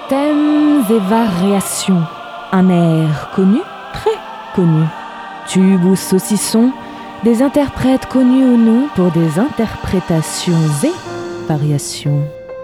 Thèmes et variations. Un air connu, très connu. Tube ou saucisson, des interprètes connus ou non pour des interprétations et variations.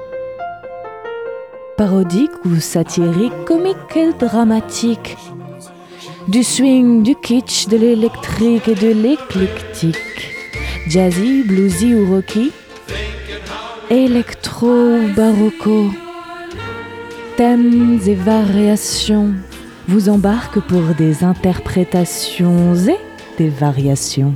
Parodique ou satirique, comique et dramatique. Du swing, du kitsch, de l'électrique et de l'éclectique. Jazzy, bluesy ou rocky. Électro ou barocco. Thèmes et variations vous embarquent pour des interprétations et des variations.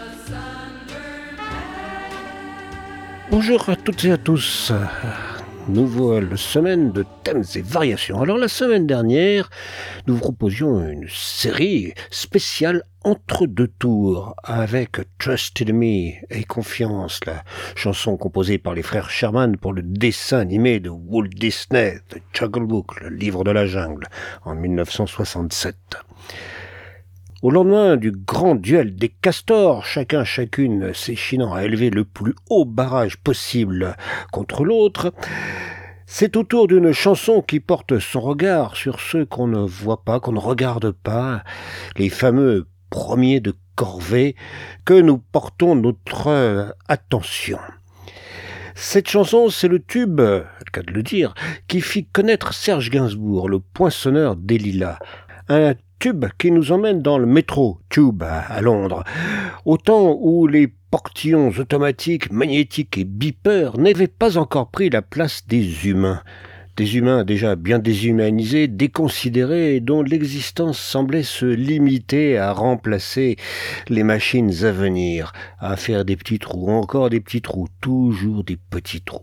Bonjour à toutes et à tous. Nouvelle semaine de thèmes et variations. Alors la semaine dernière, nous vous proposions une série spéciale entre deux tours avec Trust in Me et Confiance, la chanson composée par les frères Sherman pour le dessin animé de Walt Disney, The Jungle Book, le livre de la jungle, en 1967. Au lendemain du grand duel des castors, chacune s'échinant à élever le plus haut barrage possible contre l'autre, c'est au tour d'une chanson qui porte son regard sur ceux qu'on ne voit pas, qu'on ne regarde pas, les fameux premiers de corvée, que nous portons notre attention. Cette chanson, c'est le tube, le cas de le dire, qui fit connaître Serge Gainsbourg, le poinçonneur des Lilas. Un tube qui nous emmène dans le métro Tube à Londres, au temps où les portillons automatiques, magnétiques et beepers n'avaient pas encore pris la place des humains. Des humains déjà bien déshumanisés, déconsidérés et dont l'existence semblait se limiter à remplacer les machines à venir, à faire des petits trous, encore des petits trous, toujours des petits trous.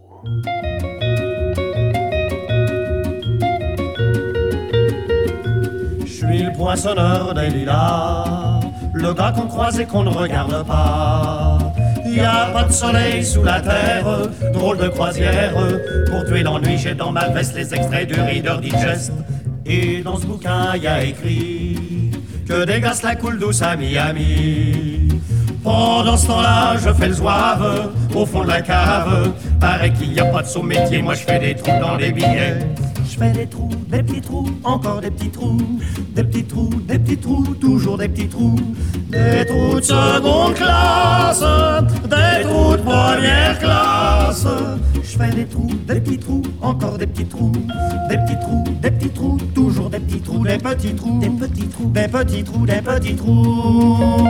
Je suis le poinçonneur des lilas, le gars qu'on croise et qu'on ne regarde pas. Y a pas de soleil sous la terre, drôle de croisière. Pour tuer l'ennui, j'ai dans ma veste les extraits du Reader Digest. Et dans ce bouquin, y a écrit que des gars la coule douce à Miami. Pendant ce temps-là, je fais le zouave au fond de la cave. Paraît qu'il n'y a pas de sous-métier, moi je fais des trous dans les billets. Je fais des trous, des petits trous, encore des petits trous. Des petits trous, des petits trous, toujours des petits trous. Des trous de seconde classe, des trous de première classe. Je fais des trous, des petits trous, encore des petits trous. Des petits trous, des petits trous, toujours des petits trous. Des petits trous, des petits trous, des petits trous, des petits trous.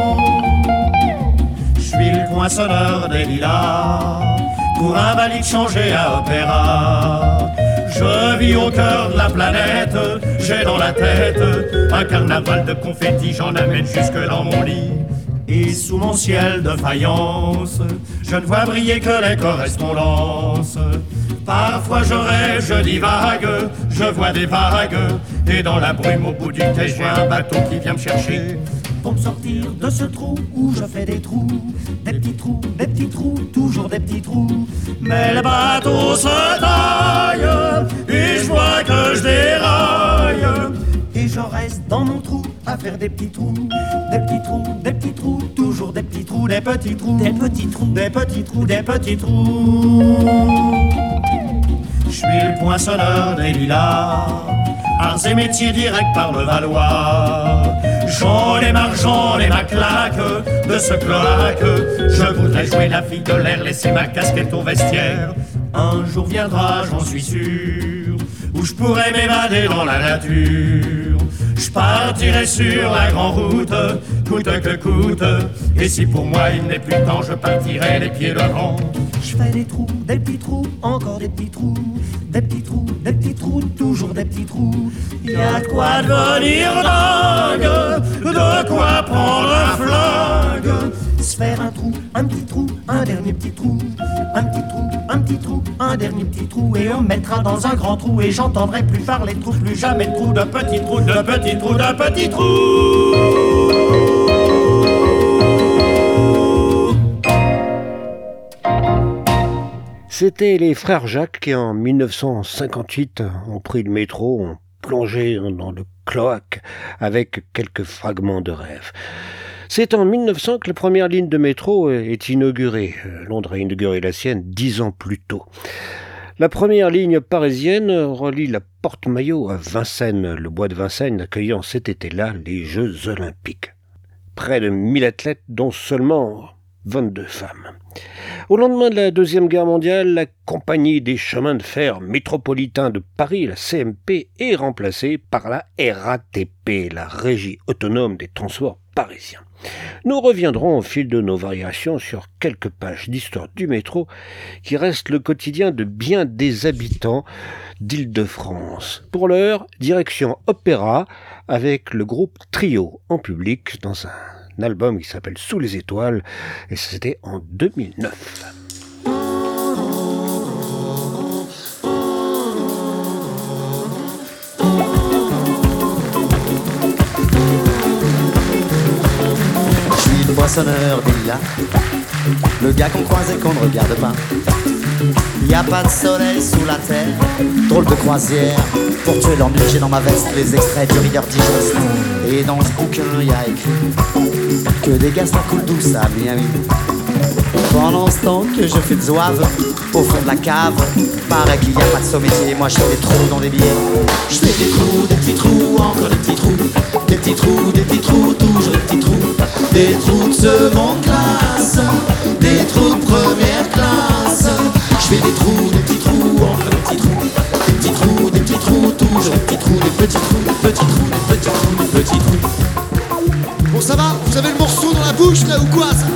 Je suis le poinçonneur des lilas, pour un valide changé à opéra. Je vis au cœur de la planète, j'ai dans la tête un carnaval de confettis, j'en amène jusque dans mon lit. Et sous mon ciel de faïence, je ne vois briller que les correspondances. Parfois je rêve, je divague, je vois des vagues, et dans la brume au bout du quai, je vois un bateau qui vient me chercher. Pour me sortir de ce trou où je fais des trous, des petits trous, des petits trous, toujours des petits trous. Mais le bateau se taille et je vois que je déraille. Et je reste dans mon trou à faire des petits trous, des petits trous, des petits trous, toujours des petits trous, des petits trous, des petits trous, des petits trous, des petits trous. Je suis le poinçonneur des lilas, arts et métiers directs par le Valois. J'en ai marre, j'en ai ma claque de ce cloaque. Je voudrais jouer la fille de l'air, laisser ma casquette au vestiaire. Un jour viendra, j'en suis sûr, où je pourrai m'évader dans la nature. Je partirai sur la grande route, coûte que coûte. Et si pour moi il n'est plus temps, je partirai les pieds devant. Je fais des trous, des petits trous, encore des petits trous. Des petits trous, des petits trous, toujours des petits trous. Y a de quoi devenir dingue, de quoi prendre un flingue. Se faire un trou, un petit trou, un dernier petit trou. Un petit trou, un petit trou, un dernier petit trou. Et on me mettra dans un grand trou et j'entendrai plus parler de trous, plus jamais de trous, de petits trous, de petits trous, de petits trous. C'était les frères Jacques qui, en 1958, ont pris le métro, ont plongé dans le cloaque avec quelques fragments de rêve. C'est en 1900 que la première ligne de métro est inaugurée. Londres a inauguré la sienne 10 ans plus tôt. La première ligne parisienne relie la Porte-Maillot à Vincennes, le bois de Vincennes accueillant cet été-là les Jeux Olympiques. Près de 1000 athlètes, dont seulement 22 femmes. Au lendemain de la Deuxième Guerre mondiale, la Compagnie des chemins de fer métropolitains de Paris, la CMP, est remplacée par la RATP, la Régie autonome des transports parisiens. Nous reviendrons au fil de nos variations sur quelques pages d'histoire du métro qui reste le quotidien de bien des habitants d'Île-de-France. Pour l'heure, direction opéra avec le groupe Trio en public dans un album qui s'appelle Sous les étoiles et c'était en 2009. Poissonneur des lilas, le gars qu'on croise et qu'on ne regarde pas. Y a pas de soleil sous la terre, drôle de croisière. Pour tuer l'ennui, j'ai dans ma veste les extraits du Reader Digest. Et dans ce bouquin y a écrit que des gastons coulent douce à Miami. Pendant ce temps que je fais de zouave au fond de la cave, paraît qu'il y a pas de sommetier, moi je fais des trous dans des billets. Je fais des trous, des petits trous, encore des petits trous. Des petits trous, toujours des petits trous. Des trous de seconde classe, des trous de première classe. Je fais des trous, encore des petits trous. Des petits trous, toujours des petits trous. Des petits trous, des petits trous, des petits trous, des petits trous. Bon ça va, vous avez le morceau dans la bouche là ou quoi ça?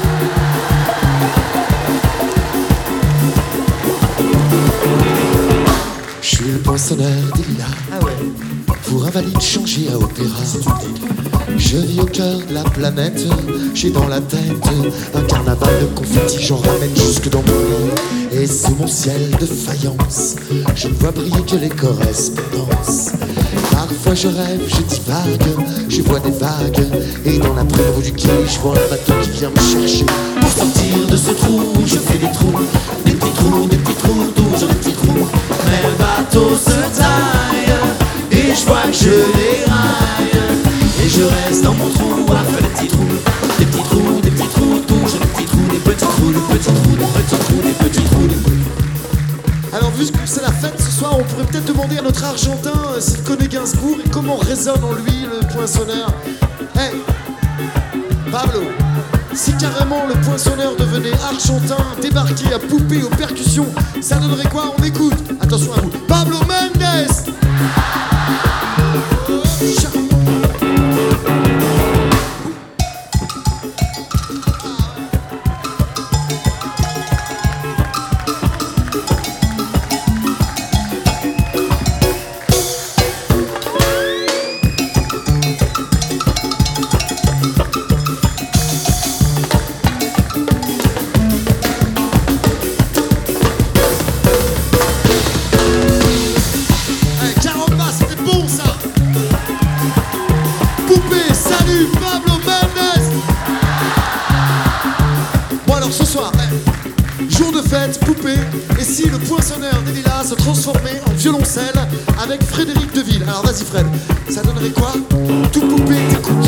Je suis le poinçonneur des lilas. Ah ouais. Pour invalide changé à opéra. Je vis au cœur de la planète. J'ai dans la tête un carnaval de confettis. J'en ramène jusque dans mon lit. Et sous mon ciel de faïence, je ne vois briller que les correspondances. Parfois je rêve, je divague, je vois des vagues. Et dans la brume du quai, je vois un bateau qui vient me chercher. Pour sortir de ce trou, je fais des trous. Des petits trous, toujours des petits trous. Mais le bateau se taille et je vois que je déraille. Et je reste dans mon trou à faire des petits trous. Des petits trous, toujours des petits trous. Des petits trous, des petits trous, des petits trous, des petits trous, des petits trous. Alors vu que c'est la fête ce soir, on pourrait peut-être demander à notre Argentin s'il connaît Gainsbourg et comment résonne en lui le poinçonneur. Hey Pablo, si carrément le poinçonneur devenait argentin, débarqué à Poupée aux percussions, ça donnerait quoi? On écoute. Attention à vous. Pablo Mendes. Poupée, et si le poinçonneur des lilas se transformait en violoncelle avec Frédéric Deville? Alors vas-y Fred, ça donnerait quoi? Tout Poupée t'écoute.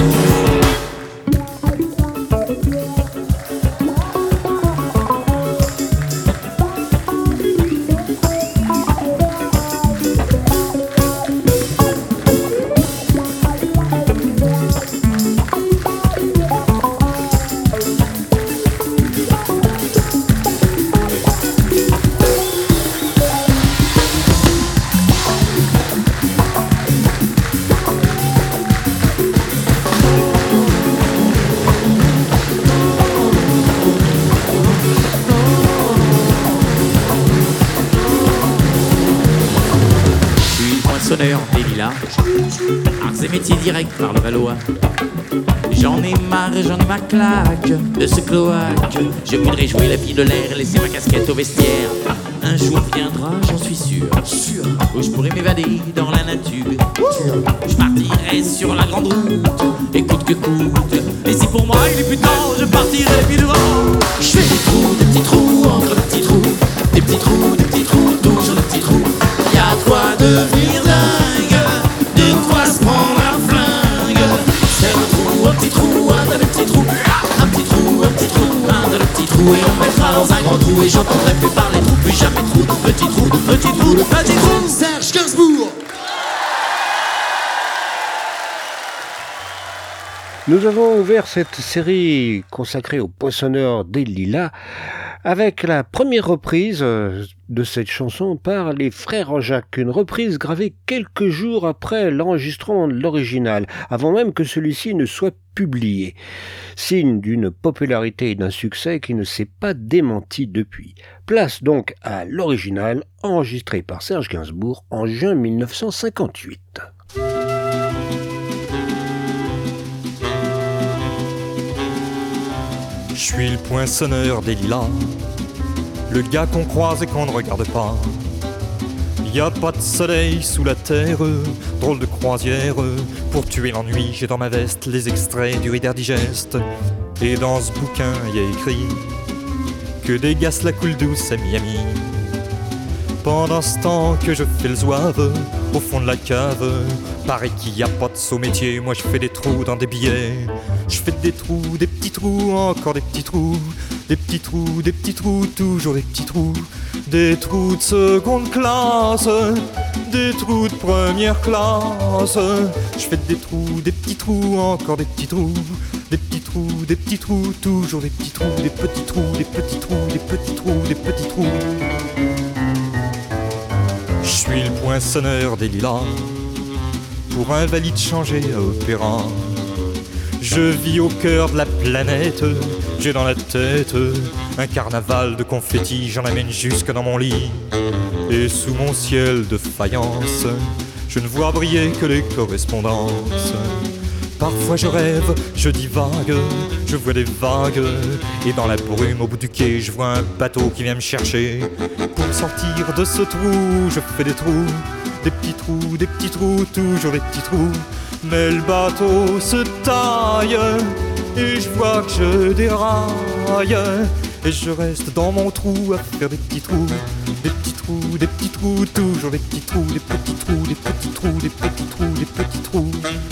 Des lilas, arts et métiers directs par le Valois. J'en ai marre, j'en ai ma claque de ce cloaque. Je voudrais jouer la vie de l'air et laisser ma casquette au vestiaire. Un jour viendra, j'en suis sûr, où je pourrai m'évader dans la nature. Je partirai sur la grande route, et coûte que coûte. Et si pour moi il est plus tard, je partirai puis devant. Je fais des trous, des petits trous, encore des petits trous. Des petits trous, toujours des petits trous. Y'a de quoi devenir dingue, de quoi se prendre un flingue. C'est un trou, un petit trou, un de petits trous. Un petit trou, un de petits trous. Et on mettra dans un grand trou. Et j'entendrai plus parler trous, plus jamais trou, de petits trous. Petit trou, petit trou. Serge Gainsbourg. Nous avons ouvert cette série consacrée aux poinçonneurs des Lilas avec la première reprise de cette chanson par les Frères Jacques, une reprise gravée quelques jours après l'enregistrement de l'original, avant même que celui-ci ne soit publié. Signe d'une popularité et d'un succès qui ne s'est pas démenti depuis. Place donc à l'original, enregistré par Serge Gainsbourg en juin 1958. Je suis le poinçonneur des lilas, le gars qu'on croise et qu'on ne regarde pas. Y a pas de soleil sous la terre, drôle de croisière. Pour tuer l'ennui, j'ai dans ma veste les extraits du Reader Digest. Et dans ce bouquin, y a écrit que des gars la coule douce à Miami. Pendant ce temps que je fais le zouave au fond de la cave, paraît qu'il y a pas de saut métier, moi je fais des trous dans des billets. Je fais des trous, des petits trous, encore des petits trous. Des petits trous, des petits trous, toujours des petits trous. Des trous de seconde classe, des trous de première classe. Je fais des trous, des petits trous, encore des petits trous. Des petits trous, des petits trous, toujours des petits trous. Des petits trous, des petits trous, des petits trous, des petits trous. Je suis le poinçonneur des lilas, pour invalide changé à opéra. Je vis au cœur de la planète, j'ai dans la tête un carnaval de confettis, j'en amène jusque dans mon lit. Et sous mon ciel de faïence, je ne vois briller que les correspondances. Parfois je rêve, je divague, je vois des vagues. Et dans la brume au bout du quai, je vois un bateau qui vient me chercher. Pour me sortir de ce trou, je fais des trous. Des petits trous, toujours des petits trous. Mais le bateau se taille et je vois que je déraille. Et je reste dans mon trou à faire des petits trous. Des petits trous, des petits trous, toujours des petits trous. Des petits trous, des petits trous, des petits trous, des petits trous.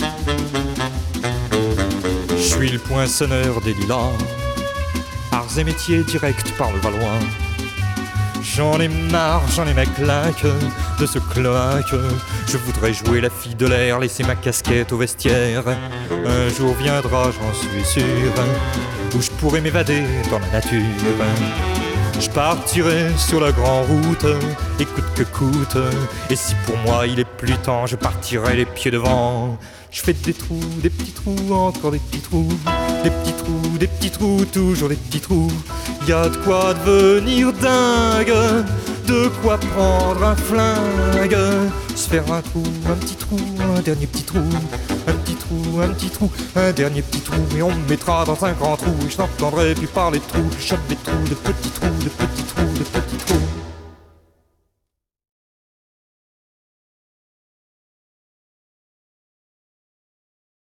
Je suis le poinçonneur des lilas, arts et métiers direct par le Valois. J'en ai marre, j'en ai ma claque de ce cloaque. Je voudrais jouer la fille de l'air, laisser ma casquette au vestiaire. Un jour viendra, j'en suis sûr, où je pourrai m'évader dans la nature. Je partirai sur la grande route, et coûte que coûte. Et si pour moi il est plus temps, je partirai les pieds devant. Je fais des trous, des petits trous, encore des petits trous. Des petits trous, des petits trous, toujours des petits trous. Y a de quoi devenir dingue, de quoi prendre un flingue. Se faire un trou, un petit trou, un dernier petit trou. Un petit trou, un petit trou, un dernier petit trou. Et on me mettra dans un grand trou, et je n'entendrai plus parler de trous. Je chope des trous, de petits trous, de petits trous, de petits trous.